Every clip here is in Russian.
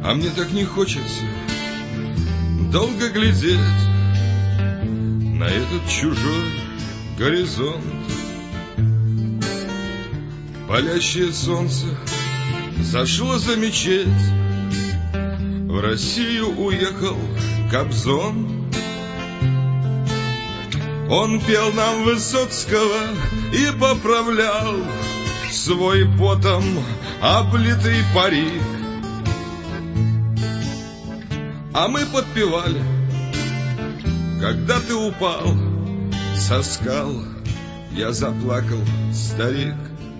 А мне так не хочется долго глядеть на этот чужой горизонт. Палящее солнце зашло за мечеть, в Россию уехал Кобзон. Он пел нам Высоцкого и поправлял свой потом облитый парик. А мы подпевали, когда ты упал со скал, я заплакал, старик.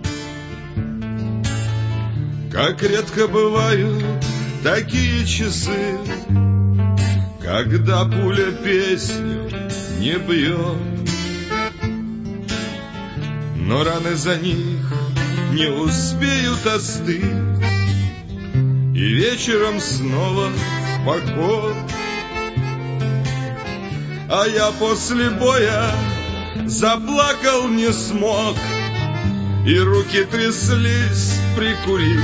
Как редко бывают такие часы, когда пуля песню не бьет, но раны за них не успеют остыть, и вечером снова поход. А я после боя заплакал не смог, и руки тряслись прикурить.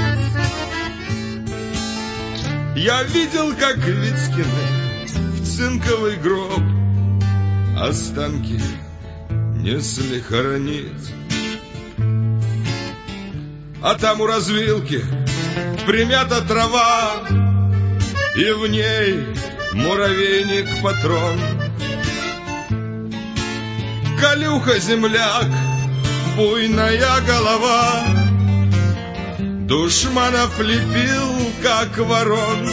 Я видел, как Витькины в цинковый гроб останки несли хоронить. А там у развилки примята трава, и в ней муравейник-патрон. Колюха-земляк, буйная голова, душманов лепил, как ворон.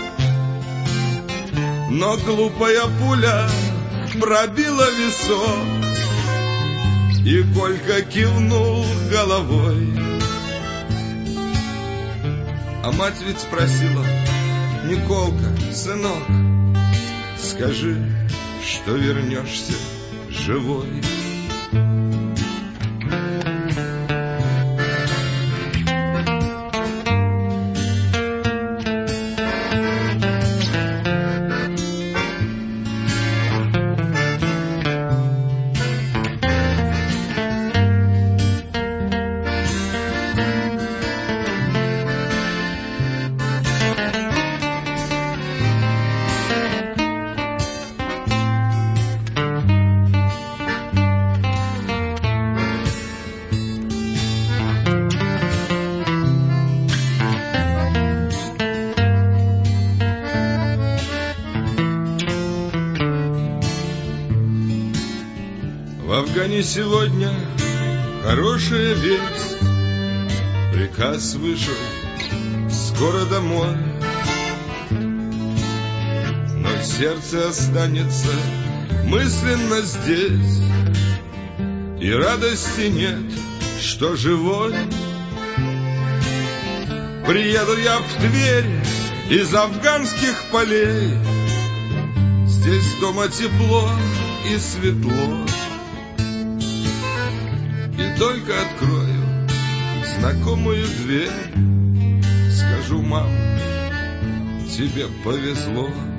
Но глупая пуля пробила висок, и Колька кивнул головой. А мать ведь спросила: Николка, сынок, скажи, что вернешься живой. В Афгане сегодня хорошая весть, приказ вышел скоро домой, но сердце останется мысленно здесь, и радости нет, что живой. Приеду я в Тверь из афганских полей, здесь дома тепло и светло. И только открою знакомую дверь, скажу: мам, тебе повезло.